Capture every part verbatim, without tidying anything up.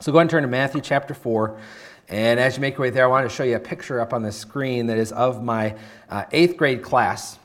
So go ahead and turn to Matthew chapter four. And as you make your way there, I want to show you a picture up on the screen that is of my uh, eighth grade class.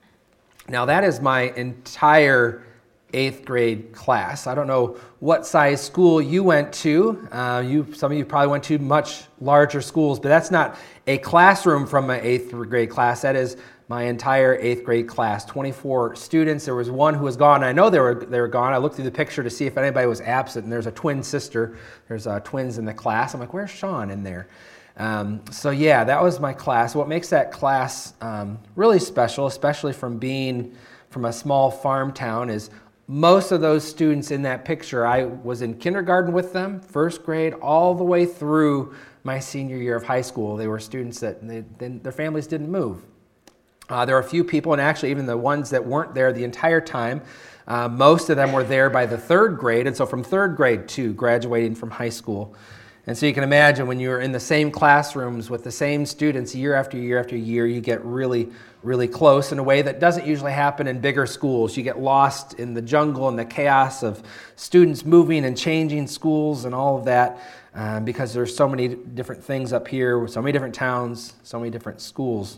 Now that is my entire eighth grade class. I don't know what size school you went to. Uh, you, some of you probably went to much larger schools, but that's not a classroom from my eighth grade class. That is my entire eighth grade class, twenty-four students. There was one who was gone. I know they were they were gone. I looked through the picture to see if anybody was absent, and there's a twin sister. There's uh, twins in the class. I'm like, where's Sean in there? Um, so yeah, that was my class. What makes that class um, really special, especially from being from a small farm town, is most of those students in that picture, I was in kindergarten with them, first grade, all the way through my senior year of high school. They were students that they, they, their families didn't move. Uh, there were a few people, and actually even the ones that weren't there the entire time, uh, most of them were there by the third grade, and so from third grade to graduating from high school. And so you can imagine when you're in the same classrooms with the same students year after year after year, you get really, really close in a way that doesn't usually happen in bigger schools. You get lost in the jungle and the chaos of students moving and changing schools and all of that uh, because there's so many different things up here, so many different towns, so many different schools.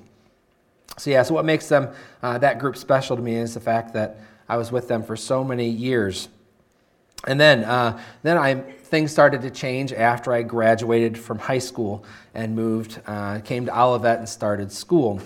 So yeah, so what makes them, uh, that group special to me is the fact that I was with them for so many years. And then uh, then I things started to change after I graduated from high school and moved, uh, came to Olivet and started school.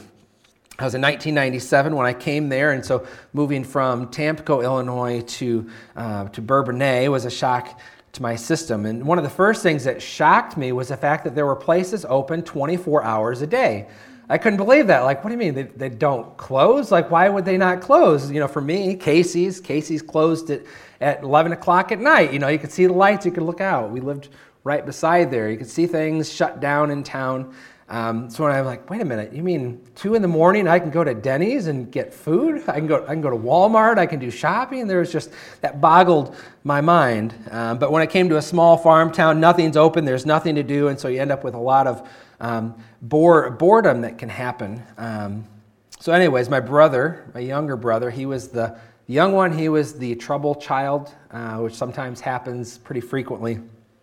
I was in nineteen ninety-seven when I came there, and so moving from Tampico, Illinois to, uh, to Bourbonnais was a shock to my system. And one of the first things that shocked me was the fact that there were places open twenty-four hours a day. I couldn't believe that. Like, what do you mean? They, they don't close? Like, why would they not close? You know, for me, Casey's, Casey's closed at, at eleven o'clock at night. You know, you could see the lights, you could look out. We lived right beside there. You could see things shut down in town. Um, so when I'm like, wait a minute, you mean two in the morning I can go to Denny's and get food? I can go I can go to Walmart, I can do shopping? There was just, that boggled my mind. Um, but when it came to a small farm town, nothing's open, there's nothing to do, and so you end up with a lot of um, bore, boredom that can happen. Um, so anyways, my brother, my younger brother, he was the young one, he was the trouble child, uh, which sometimes happens pretty frequently.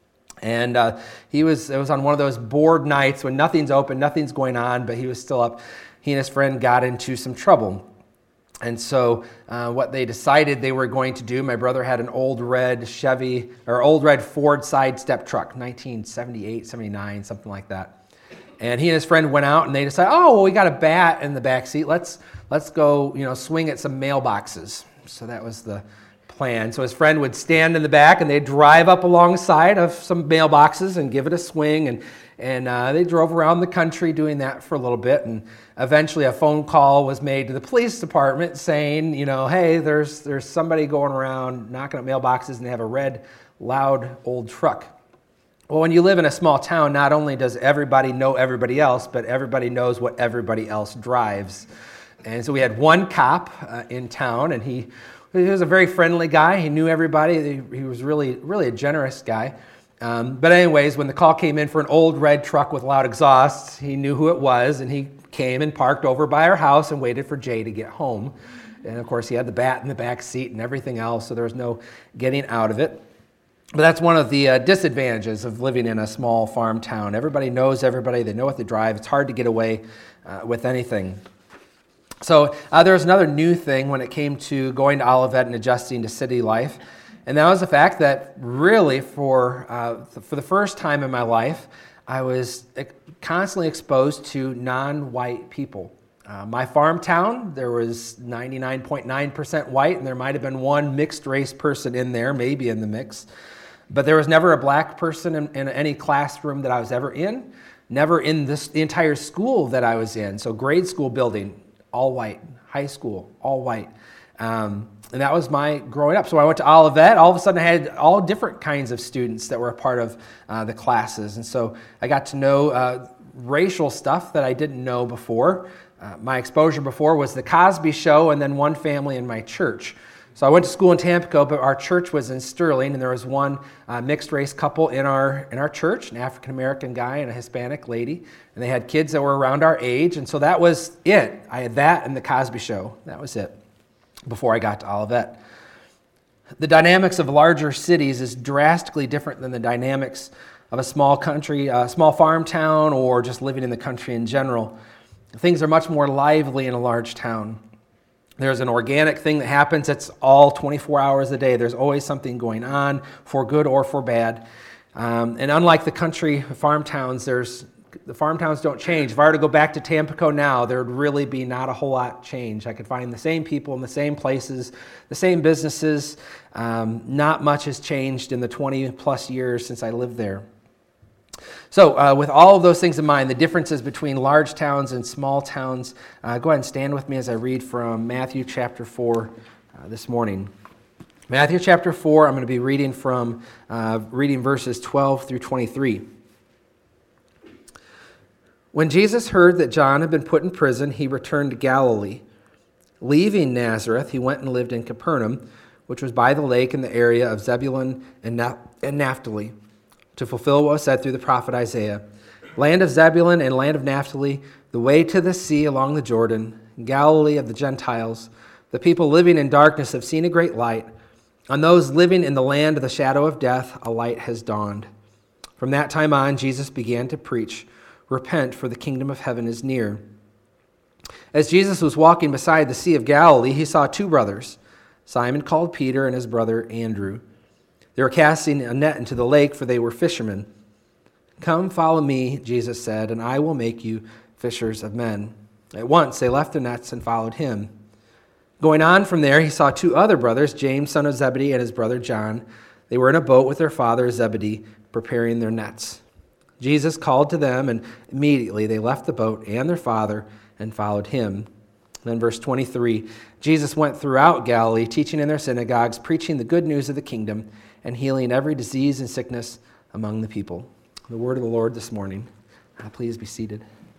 And uh, he was, it was on one of those bored nights when nothing's open, nothing's going on, but he was still up. He and his friend got into some trouble. And so uh, what they decided they were going to do, my brother had an old red Chevy, or old red Ford side step truck, nineteen seventy-eight, seventy-nine, something like that. And he and his friend went out and they decided, oh, well, we got a bat in the back seat. Let's, let's go, you know, swing at some mailboxes. So that was the plan. So his friend would stand in the back and they'd drive up alongside of some mailboxes and give it a swing, and and uh, they drove around the country doing that for a little bit, and eventually a phone call was made to the police department saying, you know, hey, there's there's somebody going around knocking at mailboxes and they have a red, loud old truck. Well, when you live in a small town, not only does everybody know everybody else, but everybody knows what everybody else drives. And so we had one cop uh, in town, and he He was a very friendly guy. He knew everybody. He was really, really a generous guy. Um, but anyways, when the call came in for an old red truck with loud exhausts, he knew who it was, and he came and parked over by our house and waited for Jay to get home. And of course, he had the bat in the back seat and everything else, so there was no getting out of it. But that's one of the uh, disadvantages of living in a small farm town. Everybody knows everybody. They know what they drive. It's hard to get away uh, with anything. So uh, there was another new thing when it came to going to Olivet and adjusting to city life, and that was the fact that really for uh, for the first time in my life, I was constantly exposed to non-white people. Uh, my farm town, there was ninety-nine point nine percent white, and there might have been one mixed race person in there, maybe in the mix, but there was never a black person in, in any classroom that I was ever in, never in this the entire school that I was in. So grade school building, all white. High school, all white. Um, and that was my growing up. So when I went to Olivet, all of a sudden I had all different kinds of students that were a part of uh, the classes. And so I got to know uh, racial stuff that I didn't know before. Uh, my exposure before was the Cosby Show and then one family in my church. So I went to school in Tampico, but our church was in Sterling, and there was one uh, mixed-race couple in our in our church, an African-American guy and a Hispanic lady, and they had kids that were around our age, and so that was it. I had that and the Cosby Show. That was it before I got to Olivet. The dynamics of larger cities is drastically different than the dynamics of a small country, a small farm town, or just living in the country in general. Things are much more lively in a large town. There's an organic thing that happens. It's all twenty-four hours a day. There's always something going on, for good or for bad. Um, and unlike the country farm towns, there's the farm towns don't change. If I were to go back to Tampico now, there would really be not a whole lot change. I could find the same people in the same places, the same businesses. Um, not much has changed in the twenty plus years since I lived there. So uh, with all of those things in mind, the differences between large towns and small towns, uh, go ahead and stand with me as I read from Matthew chapter four uh, this morning. Matthew chapter four, I'm going to be reading from uh, reading verses twelve through twenty-three. When Jesus heard that John had been put in prison, he returned to Galilee. Leaving Nazareth, he went and lived in Capernaum, which was by the lake in the area of Zebulun and Naphtali, to fulfill what was said through the prophet Isaiah. Land of Zebulun and land of Naphtali, the way to the sea along the Jordan, Galilee of the Gentiles. The people living in darkness have seen a great light. On those living in the land of the shadow of death, a light has dawned. From that time on, Jesus began to preach, "Repent, for the kingdom of heaven is near." As Jesus was walking beside the Sea of Galilee, he saw two brothers, Simon called Peter and his brother Andrew. They were casting a net into the lake, for they were fishermen. "Come, follow me," Jesus said, "and I will make you fishers of men." At once they left their nets and followed him. Going on from there, he saw two other brothers, James, son of Zebedee, and his brother John. They were in a boat with their father Zebedee, preparing their nets. Jesus called to them, and immediately they left the boat and their father and followed him. Then verse twenty-three, Jesus went throughout Galilee, teaching in their synagogues, preaching the good news of the kingdom, and healing every disease and sickness among the people. The word of the Lord this morning. Uh, please be seated.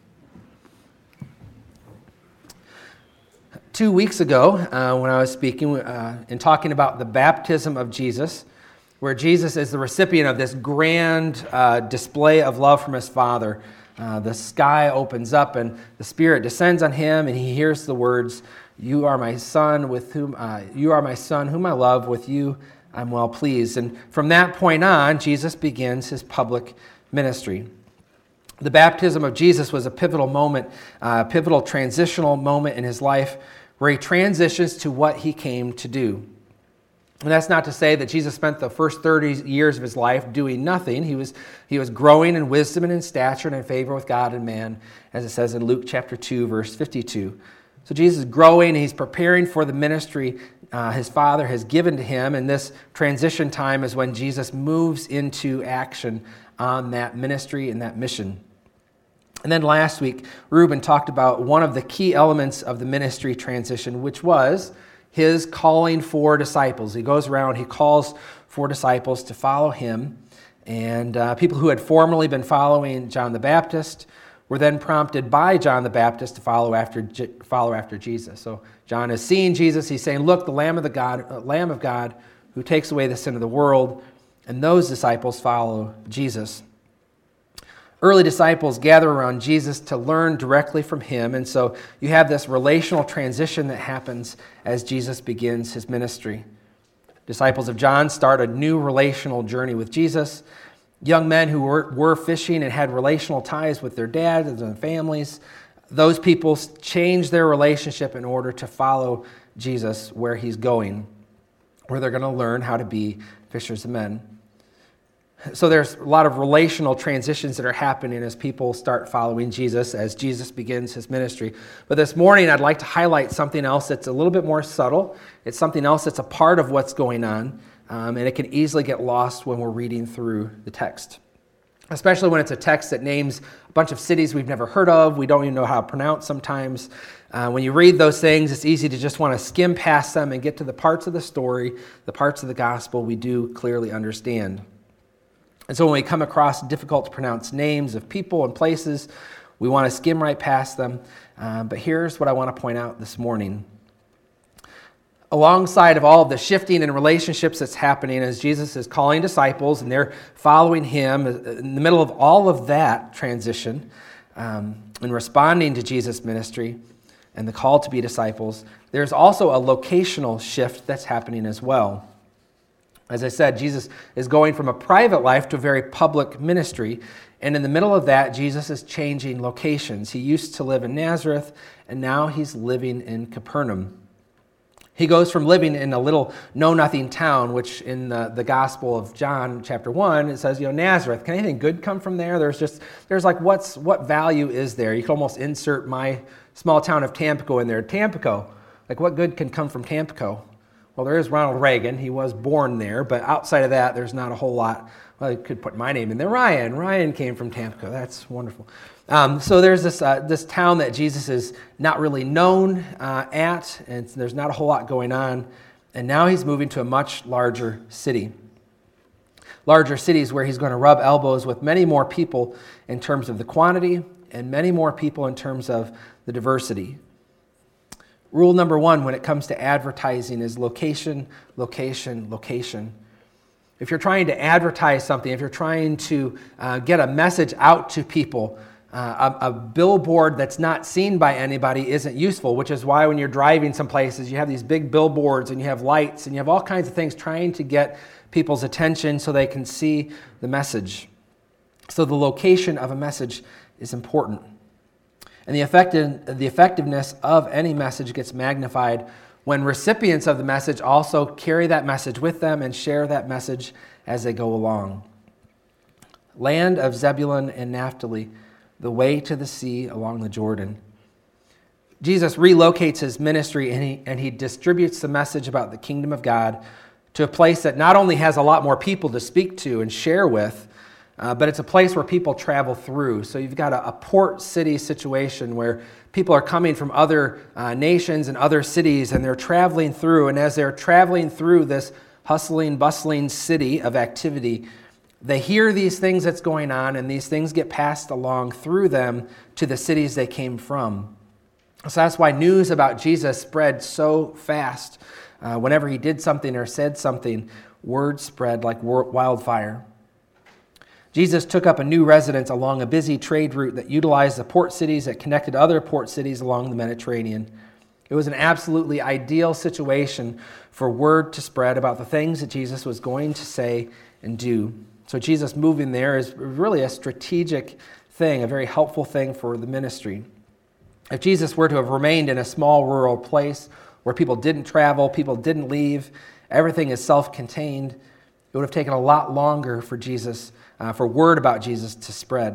Two weeks ago, uh, when I was speaking uh, and talking about the baptism of Jesus, where Jesus is the recipient of this grand uh, display of love from his Father, uh, the sky opens up and the Spirit descends on him, and he hears the words, "You are my son, with whom uh, you are my son, whom I love. With you I'm well pleased." And from that point on, Jesus begins his public ministry. The baptism of Jesus was a pivotal moment, a uh, pivotal transitional moment in his life, where he transitions to what he came to do. And that's not to say that Jesus spent the first thirty years of his life doing nothing. He was, he was growing in wisdom and in stature and in favor with God and man, as it says in Luke chapter two, verse fifty-two. So Jesus is growing, and he's preparing for the ministry uh, his Father has given to him, and this transition time is when Jesus moves into action on that ministry and that mission. And then last week, Reuben talked about one of the key elements of the ministry transition, which was his calling for disciples. He goes around, he calls for disciples to follow him, and uh, people who had formerly been following John the Baptist were then prompted by John the Baptist to follow after follow after Jesus. So John is seeing Jesus. He's saying, "Look, the Lamb of the God, uh, Lamb of God, who takes away the sin of the world." And those disciples follow Jesus. Early disciples gather around Jesus to learn directly from him, and so you have this relational transition that happens as Jesus begins his ministry. Disciples of John start a new relational journey with Jesus. Young men who were, were fishing and had relational ties with their dads and their families, those people change their relationship in order to follow Jesus where he's going, where they're going to learn how to be fishers of men. So there's a lot of relational transitions that are happening as people start following Jesus, as Jesus begins his ministry. But this morning, I'd like to highlight something else that's a little bit more subtle. It's something else that's a part of what's going on, um, and it can easily get lost when we're reading through the text, especially when it's a text that names a bunch of cities we've never heard of, we don't even know how to pronounce sometimes. Uh, when you read those things, it's easy to just want to skim past them and get to the parts of the story, the parts of the gospel we do clearly understand. And so when we come across difficult to pronounce names of people and places, we want to skim right past them. Uh, but here's what I want to point out this morning. Alongside of all of the shifting in relationships that's happening as Jesus is calling disciples and they're following him, in the middle of all of that transition um, and responding to Jesus' ministry and the call to be disciples, there's also a locational shift that's happening as well. As I said, Jesus is going from a private life to a very public ministry. And in the middle of that, Jesus is changing locations. He used to live in Nazareth, and now he's living in Capernaum. He goes from living in a little know-nothing town, which in the, the Gospel of John, chapter one, it says, you know, Nazareth, can anything good come from there? There's just, there's like, what's what value is there? You could almost insert my small town of Tampico in there. Tampico, like what good can come from Tampico? Well, there is Ronald Reagan. He was born there, but outside of that, there's not a whole lot. Well, you could put my name in there. Ryan. Ryan came from Tampico. That's wonderful. Um, so there's this uh, this town that Jesus is not really known uh, at, and there's not a whole lot going on. And now he's moving to a much larger city. Larger cities where he's going to rub elbows with many more people in terms of the quantity and many more people in terms of the diversity. Rule number one when it comes to advertising is location, location, location. If you're trying to advertise something, if you're trying to uh, get a message out to people, uh, a, a billboard that's not seen by anybody isn't useful, which is why when you're driving some places, you have these big billboards and you have lights and you have all kinds of things trying to get people's attention so they can see the message. So the location of a message is important. And the effective, the effectiveness of any message gets magnified when recipients of the message also carry that message with them and share that message as they go along. Land of Zebulun and Naphtali, the way to the sea along the Jordan. Jesus relocates his ministry and he, and he distributes the message about the kingdom of God to a place that not only has a lot more people to speak to and share with, Uh, but it's a place where people travel through. So you've got a, a port city situation where people are coming from other uh, nations and other cities, and they're traveling through. And as they're traveling through this hustling, bustling city of activity, they hear these things that's going on, and these things get passed along through them to the cities they came from. So that's why news about Jesus spread so fast. Uh, whenever he did something or said something, word spread like wildfire. Jesus took up a new residence along a busy trade route that utilized the port cities that connected other port cities along the Mediterranean. It was an absolutely ideal situation for word to spread about the things that Jesus was going to say and do. So Jesus moving there is really a strategic thing, a very helpful thing for the ministry. If Jesus were to have remained in a small rural place where people didn't travel, people didn't leave, everything is self-contained, it would have taken a lot longer for Jesus Uh, for word about Jesus to spread.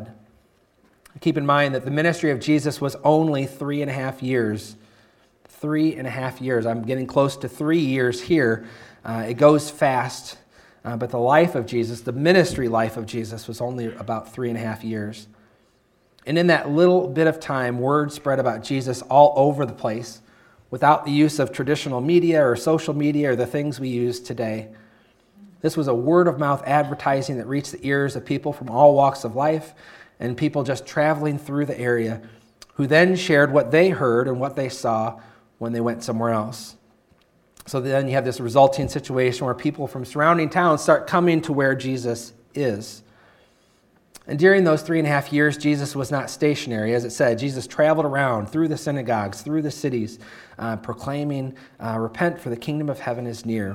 Keep in mind that the ministry of Jesus was only three and a half years. Three and a half years. I'm getting close to three years here. Uh, it goes fast, uh, but the life of Jesus, the ministry life of Jesus, was only about three and a half years. And in that little bit of time, word spread about Jesus all over the place without the use of traditional media or social media or the things we use today. This was a word-of-mouth advertising that reached the ears of people from all walks of life and people just traveling through the area who then shared what they heard and what they saw when they went somewhere else. So then you have this resulting situation where people from surrounding towns start coming to where Jesus is. And during those three and a half years, Jesus was not stationary. As it said, Jesus traveled around through the synagogues, through the cities, uh, proclaiming, uh, repent for the kingdom of heaven is near.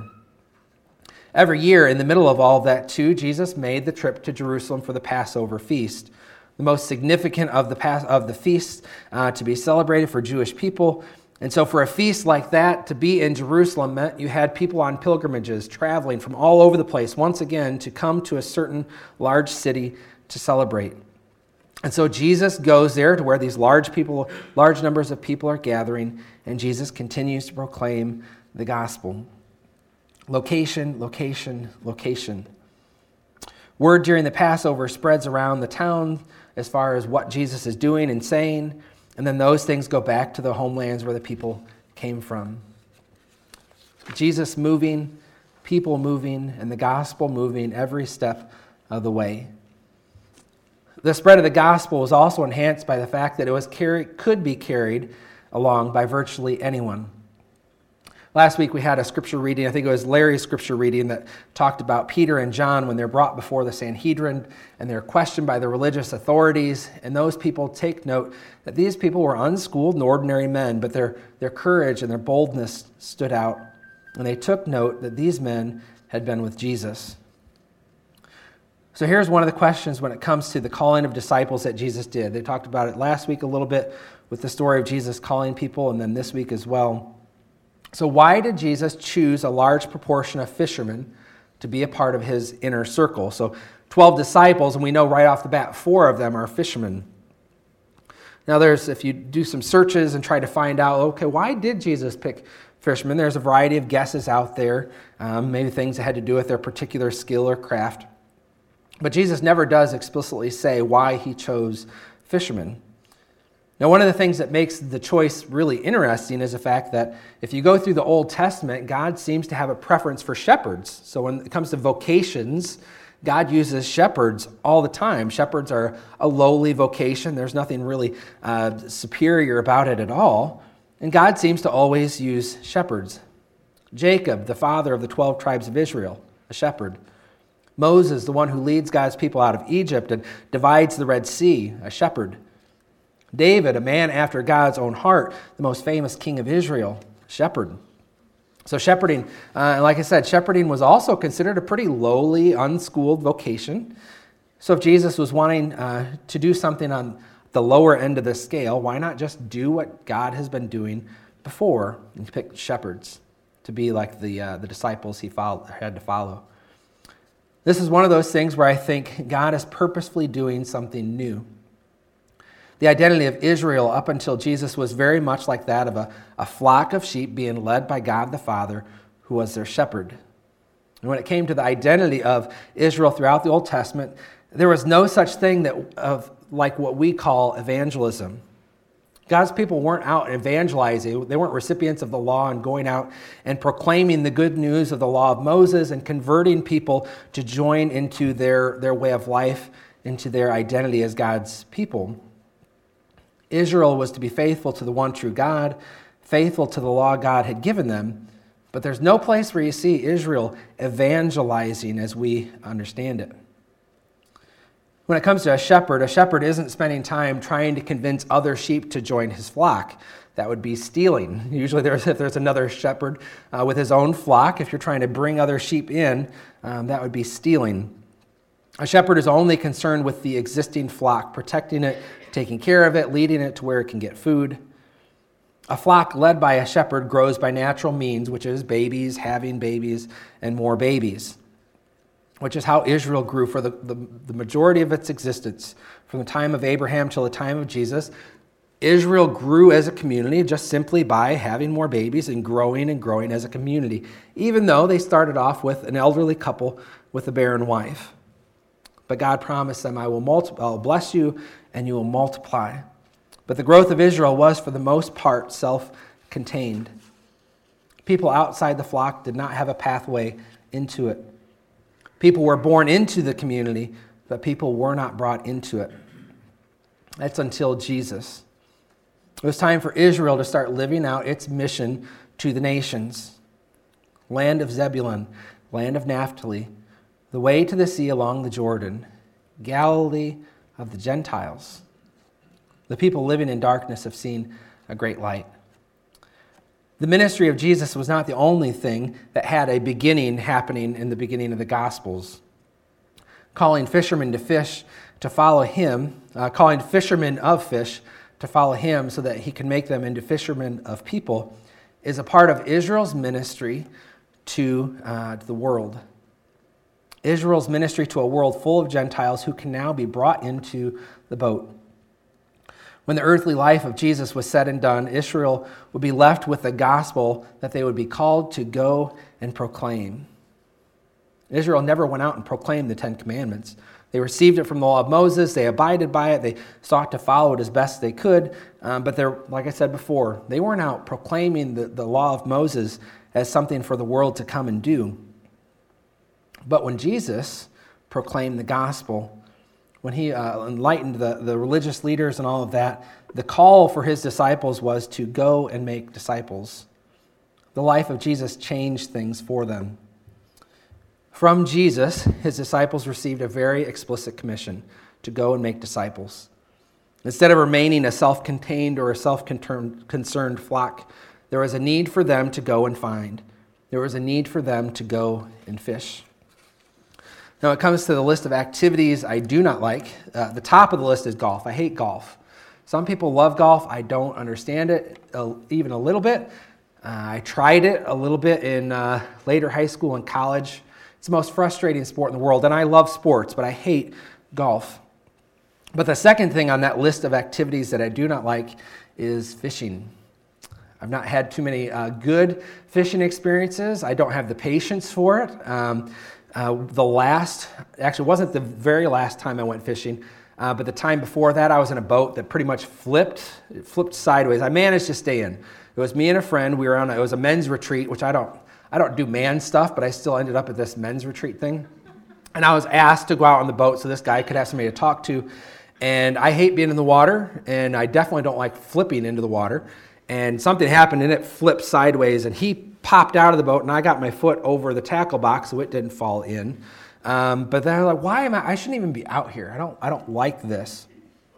Every year, in the middle of all of that, too, Jesus made the trip to Jerusalem for the Passover feast, the most significant of the Pas- of the feasts uh, to be celebrated for Jewish people. And so for a feast like that, to be in Jerusalem meant you had people on pilgrimages traveling from all over the place, once again, to come to a certain large city to celebrate. And so Jesus goes there to where these large people, large numbers of people are gathering, and Jesus continues to proclaim the gospel. Location, location, location. Word during the Passover spreads around the town as far as what Jesus is doing and saying, and then those things go back to the homelands where the people came from. Jesus moving, people moving, and the gospel moving every step of the way. The spread of the gospel was also enhanced by the fact that it was carried, could be carried along by virtually anyone. Last week we had a scripture reading, I think it was Larry's scripture reading, that talked about Peter and John when they're brought before the Sanhedrin and they're questioned by the religious authorities. And those people take note that these people were unschooled and ordinary men, but their, their courage and their boldness stood out. And they took note that these men had been with Jesus. So here's one of the questions when it comes to the calling of disciples that Jesus did. They talked about it last week a little bit with the story of Jesus calling people, and then this week as well. So why did Jesus choose a large proportion of fishermen to be a part of his inner circle? So twelve disciples, and we know right off the bat, four of them are fishermen. Now there's, if you do some searches and try to find out, okay, why did Jesus pick fishermen? There's a variety of guesses out there, um, maybe things that had to do with their particular skill or craft. But Jesus never does explicitly say why he chose fishermen. Now, one of the things that makes the choice really interesting is the fact that if you go through the Old Testament, God seems to have a preference for shepherds. So when it comes to vocations, God uses shepherds all the time. Shepherds are a lowly vocation. There's nothing really uh, superior about it at all. And God seems to always use shepherds. Jacob, the father of the twelve tribes of Israel, a shepherd. Moses, the one who leads God's people out of Egypt and divides the Red Sea, a shepherd. David, a man after God's own heart, the most famous king of Israel, a shepherd. So shepherding, uh, like I said, shepherding was also considered a pretty lowly, unschooled vocation. So if Jesus was wanting uh, to do something on the lower end of the scale, why not just do what God has been doing before and pick shepherds to be like the uh, the disciples he followed, had to follow? This is one of those things where I think God is purposefully doing something new. The identity of Israel up until Jesus was very much like that of a, a flock of sheep being led by God the Father, who was their shepherd. And when it came to the identity of Israel throughout the Old Testament, there was no such thing that of like what we call evangelism. God's people weren't out evangelizing. They weren't recipients of the law and going out and proclaiming the good news of the law of Moses and converting people to join into their, their way of life, into their identity as God's people. Israel was to be faithful to the one true God, faithful to the law God had given them, but there's no place where you see Israel evangelizing as we understand it. When it comes to a shepherd, a shepherd isn't spending time trying to convince other sheep to join his flock. That would be stealing. Usually there's, if there's another shepherd uh, with his own flock, if you're trying to bring other sheep in, um, that would be stealing. A shepherd is only concerned with the existing flock, protecting it, taking care of it, leading it to where it can get food. A flock led by a shepherd grows by natural means, which is babies, having babies, and more babies, which is how Israel grew for the, the, the majority of its existence. From the time of Abraham till the time of Jesus, Israel grew as a community just simply by having more babies and growing and growing as a community, even though they started off with an elderly couple with a barren wife. But God promised them, I will, multi- I will bless you and you will multiply. But the growth of Israel was, for the most part, self-contained. People outside the flock did not have a pathway into it. People were born into the community, but people were not brought into it. That's until Jesus. It was time for Israel to start living out its mission to the nations. Land of Zebulun, land of Naphtali, the way to the sea along the Jordan, Galilee of the Gentiles. The people living in darkness have seen a great light. The ministry of Jesus was not the only thing that had a beginning happening in the beginning of the Gospels. Calling fishermen to fish to follow him, uh, calling fishermen of fish to follow him so that he can make them into fishermen of people, is a part of Israel's ministry to, uh, to the world. Israel's ministry to a world full of Gentiles who can now be brought into the boat. When the earthly life of Jesus was said and done, Israel would be left with the gospel that they would be called to go and proclaim. Israel never went out and proclaimed the Ten Commandments. They received it from the law of Moses. They abided by it. They sought to follow it as best they could. Um, but they're, like I said before, they weren't out proclaiming the, the law of Moses as something for the world to come and do. But when Jesus proclaimed the gospel, when he uh, enlightened the, the religious leaders and all of that, the call for his disciples was to go and make disciples. The life of Jesus changed things for them. From Jesus, his disciples received a very explicit commission to go and make disciples. Instead of remaining a self-contained or a self-concerned flock, there was a need for them to go and find there was a need for them to go and fish. Now, it comes to the list of activities I do not like. Uh, the top of the list is golf. I hate golf. Some people love golf. I don't understand it uh, even a little bit. Uh, I tried it a little bit in uh, later high school and college. It's the most frustrating sport in the world, and I love sports, but I hate golf. But the second thing on that list of activities that I do not like is fishing. I've not had too many uh, good fishing experiences. I don't have the patience for it. Um, uh, the last, actually it wasn't the very last time I went fishing, uh, but the time before that I was in a boat that pretty much flipped, it flipped sideways. I managed to stay in. It was me and a friend. We were on, a, it was a men's retreat, which I don't, I don't do man stuff, but I still ended up at this men's retreat thing. And I was asked to go out on the boat so this guy could have somebody to talk to. And I hate being in the water, and I definitely don't like flipping into the water. And something happened, and it flipped sideways, and he popped out of the boat, and I got my foot over the tackle box, so it didn't fall in. Um, but then I was like, why am I, I shouldn't even be out here. I don't, I don't like this.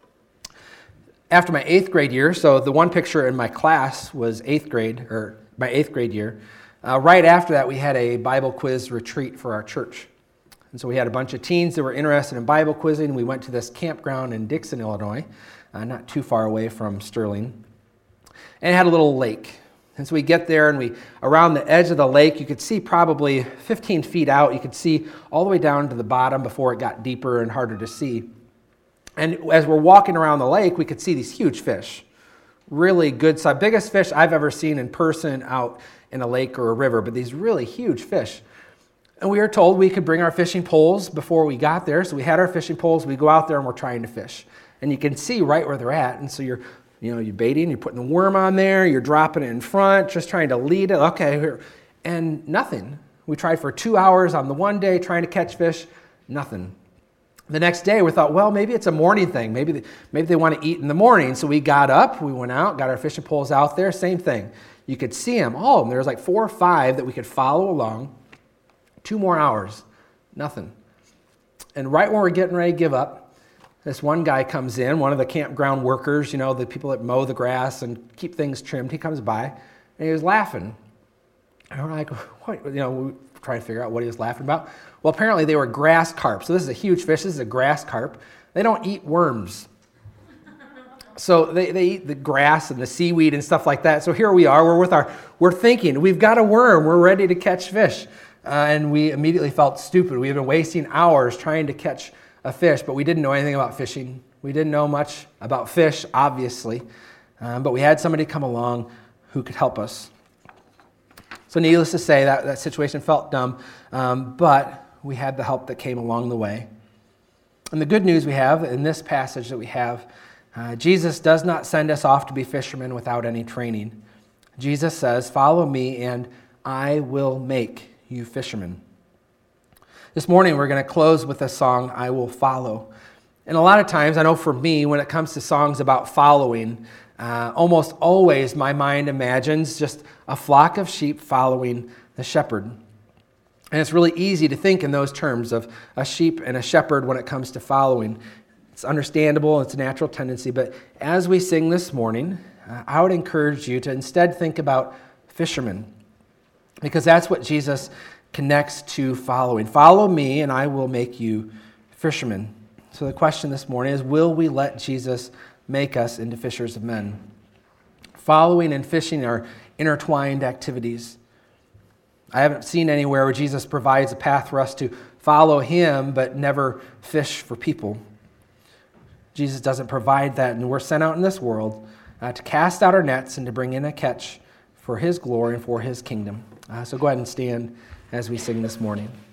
After my eighth grade year, so the one picture in my class was eighth grade, or my eighth grade year. Uh, right after that, we had a Bible quiz retreat for our church. And so we had a bunch of teens that were interested in Bible quizzing. We went to this campground in Dixon, Illinois, uh, not too far away from Sterling. And it had a little lake. And so we get there, and we around the edge of the lake, you could see probably fifteen feet out. You could see all the way down to the bottom before it got deeper and harder to see. And as we're walking around the lake, we could see these huge fish. Really good size, biggest fish I've ever seen in person out in a lake or a river, but these really huge fish. And we were told we could bring our fishing poles before we got there. So we had our fishing poles. We go out there and we're trying to fish. And you can see right where they're at. And so you're, you know, you're baiting, you're putting the worm on there, you're dropping it in front, just trying to lead it. Okay, here. And nothing. We tried for two hours on the one day trying to catch fish. Nothing. The next day we thought, well, maybe it's a morning thing. Maybe they, maybe they want to eat in the morning. So we got up, we went out, got our fishing poles out there. Same thing. You could see them. Oh, and there was like four or five that we could follow along. Two more hours, nothing. And right when we're getting ready to give up, this one guy comes in, one of the campground workers, you know, the people that mow the grass and keep things trimmed. He comes by, and he was laughing. And we're like, what? You know, we try to figure out what he was laughing about. Well, apparently they were grass carp. So this is a huge fish. This is a grass carp. They don't eat worms. So they, they eat the grass and the seaweed and stuff like that. So here we are. We're with our, we're thinking, we've got a worm. We're ready to catch fish. Uh, and we immediately felt stupid. We had been wasting hours trying to catch a fish, but we didn't know anything about fishing. We didn't know much about fish, obviously, um, but we had somebody come along who could help us. So needless to say, that, that situation felt dumb, um, but we had the help that came along the way. And the good news we have in this passage that we have, uh, Jesus does not send us off to be fishermen without any training. Jesus says, follow me and I will make you fishermen. This morning we're going to close with a song, I Will Follow. And a lot of times, I know for me, when it comes to songs about following, uh, almost always my mind imagines just a flock of sheep following the shepherd. And it's really easy to think in those terms of a sheep and a shepherd when it comes to following. It's understandable, it's a natural tendency, but as we sing this morning, uh, I would encourage you to instead think about fishermen. Because that's what Jesus connects to following. Follow me and I will make you fishermen. So the question this morning is, will we let Jesus make us into fishers of men? Following and fishing are intertwined activities. I haven't seen anywhere where Jesus provides a path for us to follow him but never fish for people. Jesus doesn't provide that, and we're sent out in this world uh, to cast out our nets and to bring in a catch for his glory and for his kingdom. Uh, so go ahead and stand as we sing this morning.